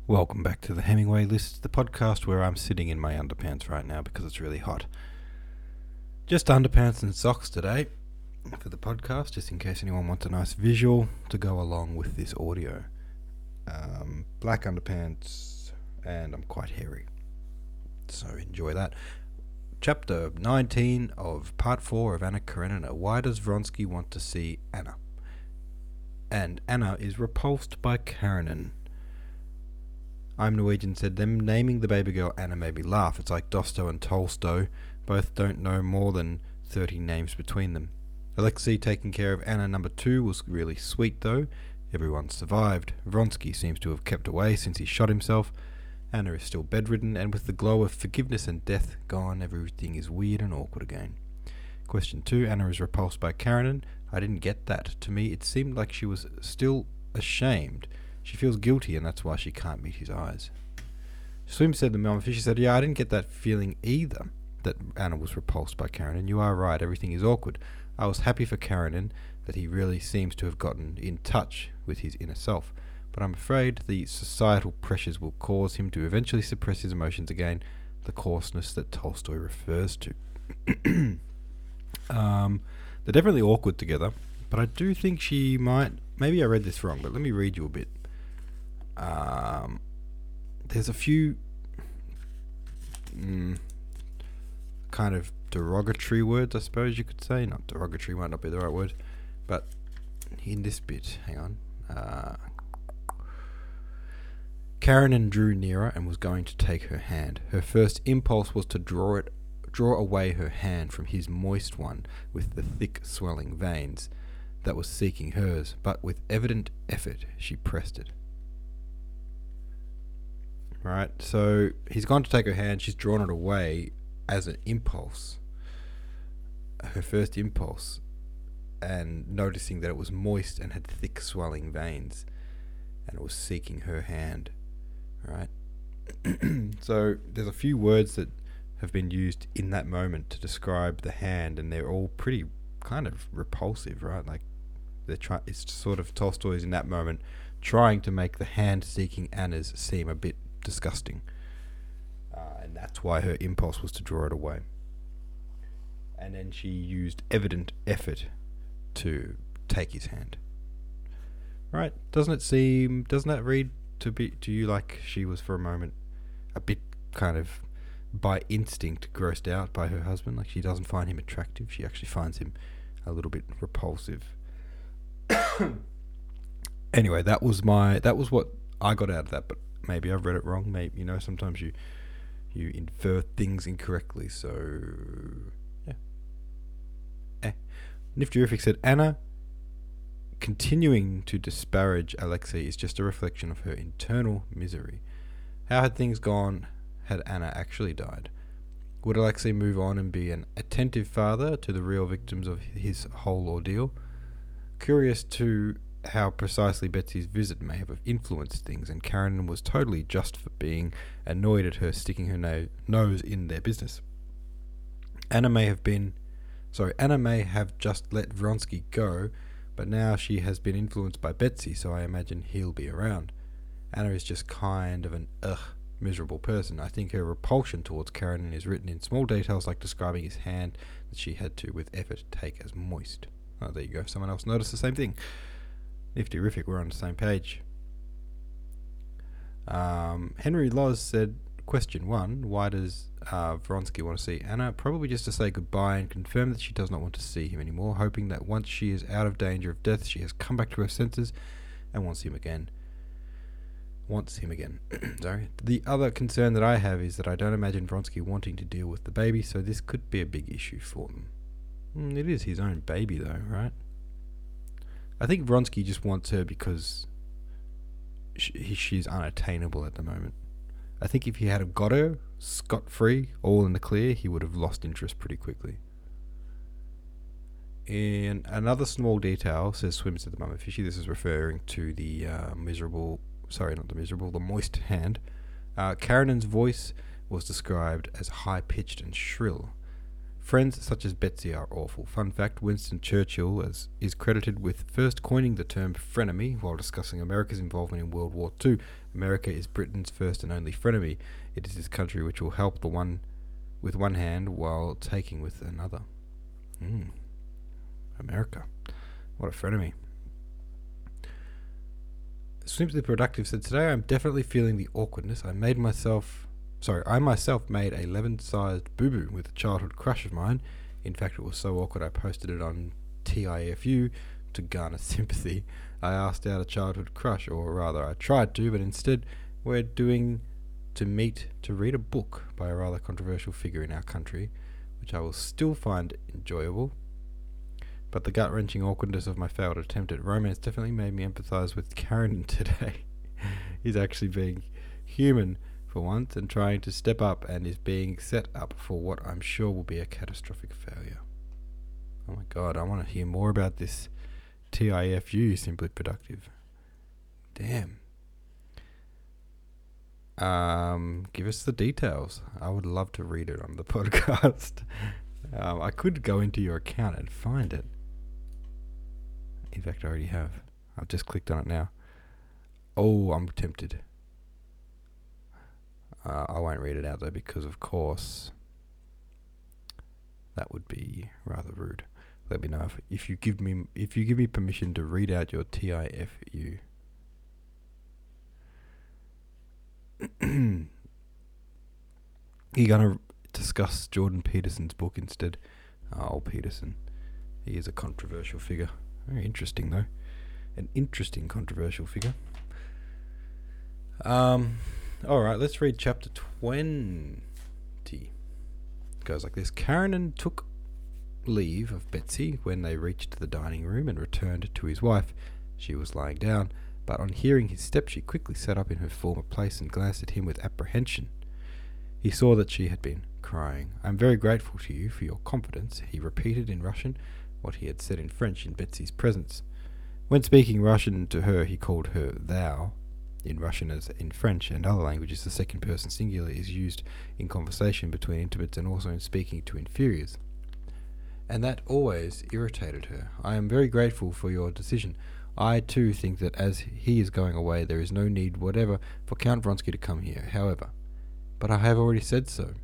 Welcome back to the Hemingway List, the podcast where I'm sitting in my underpants right now because it's really hot. Just underpants and socks today for the podcast, just in case anyone wants a nice visual to go along with this audio. Black underpants, and I'm quite hairy, so enjoy that. Chapter 19 of Part 4 of Anna Karenina. Why does Vronsky want to see Anna? And Anna is repulsed by Karenin. I'm Norwegian said them naming the baby girl Anna made me laugh. It's like Dosto and Tolstoy. Both don't know more than 30 names between them. Alexei taking care of Anna number 2 was really sweet though. Everyone survived. Vronsky seems to have kept away since he shot himself. Anna is still bedridden, and with the glow of forgiveness and death gone, everything is weird and awkward again. Question 2. Anna is repulsed by Karenin. I didn't get that. To me, it seemed like she was still ashamed. She feels guilty, and that's why she can't meet his eyes. Swim said the Mama Fisher said, I didn't get that feeling either, that Anna was repulsed by Karenin. You are right, everything is awkward. I was happy for Karenin that he really seems to have gotten in touch with his inner self, but I'm afraid the societal pressures will cause him to eventually suppress his emotions again, the coarseness that Tolstoy refers to. They're definitely awkward together, but I do think she might... Maybe I read this wrong, but let me read you a bit. There's a few kind of derogatory words, I suppose you could say. Not derogatory might not be the right word, but in this bit, hang on. Karenin drew nearer and was going to take her hand. Her first impulse was to draw away her hand from his moist one with the thick swelling veins that was seeking hers, but with evident effort she pressed it. Right, so he's gone to take her hand, she's drawn it away as an impulse, her first impulse, and noticing that it was moist and had thick swelling veins, and it was seeking her hand, right? So there's a few words that have been used in that moment to describe the hand, and they're all pretty kind of repulsive, right? Like it's sort of Tolstoy's in that moment trying to make the hand seeking Anna's seem a bit disgusting, and that's why her impulse was to draw it away. And then she used evident effort to take his hand. Right? Doesn't that read to you like she was for a moment a bit kind of by instinct grossed out by her husband? Like she doesn't find him attractive, she actually finds him a little bit repulsive. Anyway, that was what I got out of that, but maybe I've read it wrong. Maybe, sometimes you infer things incorrectly. So, yeah. Niftyrific said, Anna continuing to disparage Alexei is just a reflection of her internal misery. How had things gone had Anna actually died? Would Alexei move on and be an attentive father to the real victims of his whole ordeal? Curious too how precisely Betsy's visit may have influenced things, and Karenin was totally just for being annoyed at her sticking her nose in their business. Anna may have just let Vronsky go, but now she has been influenced by Betsy, so I imagine he'll be around. Anna is just kind of an miserable person. I think her repulsion towards Karenin is written in small details, like describing his hand that she had to, with effort, take as moist. Oh, there you go. Someone else noticed the same thing. Nifty-rific, we're on the same page. Henry Loz said, question 1, why does Vronsky want to see Anna? Probably just to say goodbye and confirm that she does not want to see him anymore, hoping that once she is out of danger of death, she has come back to her senses and wants him again. Sorry. The other concern that I have is that I don't imagine Vronsky wanting to deal with the baby, so this could be a big issue for them. It is his own baby though, right? I think Vronsky just wants her because she's unattainable at the moment. I think if he had got her scot-free, all in the clear, he would have lost interest pretty quickly. In another small detail, says Swims at the Mama Fishy, this is referring to the the moist hand. Karenin's voice was described as high-pitched and shrill. Friends such as Betsy are awful. Fun fact, Winston Churchill is credited with first coining the term frenemy while discussing America's involvement in World War II. America is Britain's first and only frenemy. It is this country which will help the one with one hand while taking with another. America. What a frenemy. Simply Productive said, today I'm definitely feeling the awkwardness. I myself made a lemon-sized boo-boo with a childhood crush of mine. In fact, it was so awkward I posted it on TIFU to garner sympathy. I asked out a childhood crush, or rather I tried to, but instead we're doing to meet to read a book by a rather controversial figure in our country, which I will still find enjoyable. But the gut-wrenching awkwardness of my failed attempt at romance definitely made me empathise with Karen today. He's actually being human for once and trying to step up, and is being set up for what I'm sure will be a catastrophic failure. Oh my god, I want to hear more about this TIFU, Simply Productive. Damn. Give us the details. I would love to read it on the podcast. I could go into your account and find it. In fact, I already have. I've just clicked on it now. Oh, I'm tempted. I won't read it out though, because of course that would be rather rude. Let me know if you give me permission to read out your TIFU. You're gonna discuss Jordan Peterson's book instead. Oh, Peterson. He is a controversial figure. Very interesting though. An interesting controversial figure. Alright, let's read chapter 20. It goes like this. Karen took leave of Betsy when they reached the dining room and returned to his wife. She was lying down, but on hearing his step she quickly sat up in her former place and glanced at him with apprehension. He saw that she had been crying. I am very grateful to you for your confidence, he repeated in Russian what he had said in French in Betsy's presence. When speaking Russian to her, he called her thou. In Russian, as in French and other languages, the second person singular is used in conversation between intimates and also in speaking to inferiors. And that always irritated her. I am very grateful for your decision. I too think that as he is going away, there is no need whatever for Count Vronsky to come here, however. But I have already said so.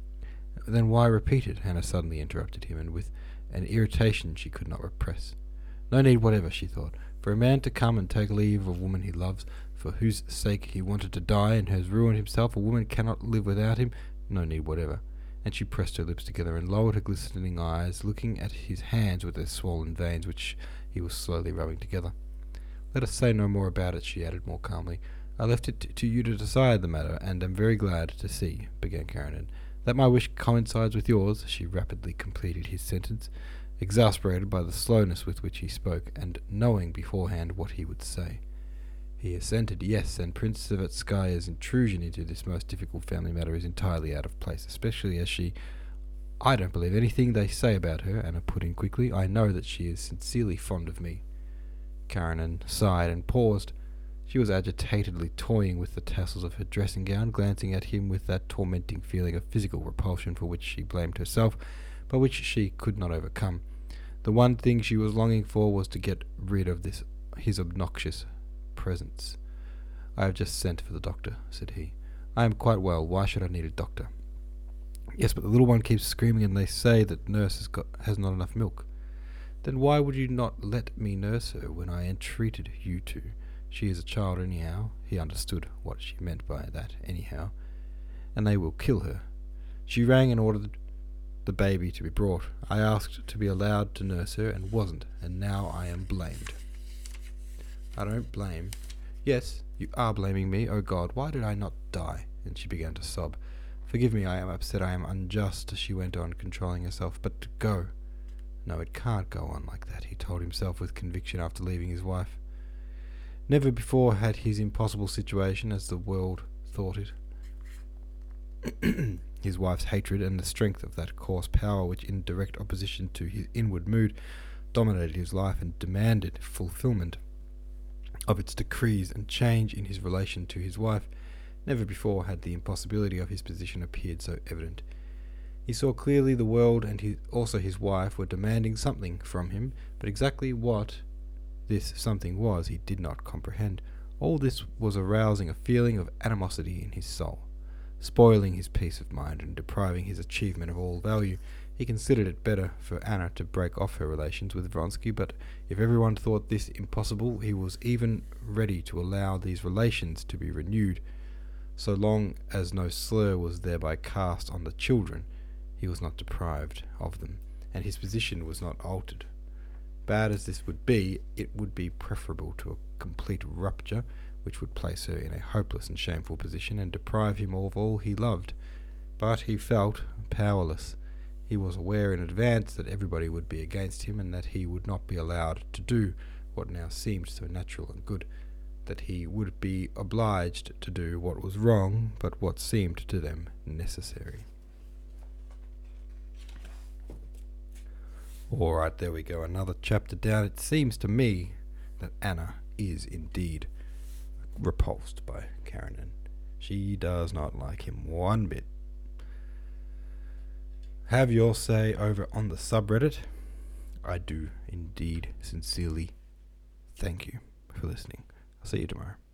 Then why repeat it? Hannah suddenly interrupted him, and with an irritation she could not repress. No need whatever, she thought, for a man to come and take leave of a woman he loves, for whose sake he wanted to die and has ruined himself. A woman cannot live without him. No need whatever. And she pressed her lips together and lowered her glistening eyes, looking at his hands with their swollen veins, which he was slowly rubbing together. Let us say no more about it, she added more calmly. I left it to you to decide the matter, and am very glad to see, began Karen. That my wish coincides with yours, she rapidly completed his sentence, exasperated by the slowness with which he spoke, and knowing beforehand what he would say. He assented, yes, and Prince Savitskaya's intrusion into this most difficult family matter is entirely out of place, especially as she... I don't believe anything they say about her, Anna put in quickly. I know that she is sincerely fond of me. Karen sighed and paused. She was agitatedly toying with the tassels of her dressing gown, glancing at him with that tormenting feeling of physical repulsion for which she blamed herself, but which she could not overcome. The one thing she was longing for was to get rid of his obnoxious presence. I have just sent for the doctor, said he. I am quite well. Why should I need a doctor? Yes, but the little one keeps screaming, and they say that nurse has not enough milk. Then why would you not let me nurse her when I entreated you to? She is a child anyhow. He understood what she meant by that anyhow. And they will kill her. She rang and ordered the baby to be brought. I asked to be allowed to nurse her and wasn't, and now I am blamed. I don't blame. Yes, you are blaming me. Oh God, why did I not die? And she began to sob. Forgive me, I am upset, I am unjust, she went on, controlling herself. But to go. No, it can't go on like that, he told himself with conviction after leaving his wife. Never before had his impossible situation, as the world thought it, his wife's hatred and the strength of that coarse power which, in direct opposition to his inward mood, dominated his life and demanded fulfilment of its decrees and change in his relation to his wife. Never before had the impossibility of his position appeared so evident. He saw clearly the world and also his wife were demanding something from him, but exactly what this something was he did not comprehend. All this was arousing a feeling of animosity in his soul, spoiling his peace of mind and depriving his achievement of all value. He considered it better for Anna to break off her relations with Vronsky, but if everyone thought this impossible, he was even ready to allow these relations to be renewed, so long as no slur was thereby cast on the children. He was not deprived of them, and his position was not altered. Bad as this would be, it would be preferable to a complete rupture, which would place her in a hopeless and shameful position and deprive him of all he loved. But he felt powerless. He was aware in advance that everybody would be against him, and that he would not be allowed to do what now seemed so natural and good, that he would be obliged to do what was wrong, but what seemed to them necessary. Alright, there we go, another chapter down. It seems to me that Anna is indeed repulsed by Karenin. She does not like him one bit. Have your say over on the subreddit. I do indeed sincerely thank you for listening. I'll see you tomorrow.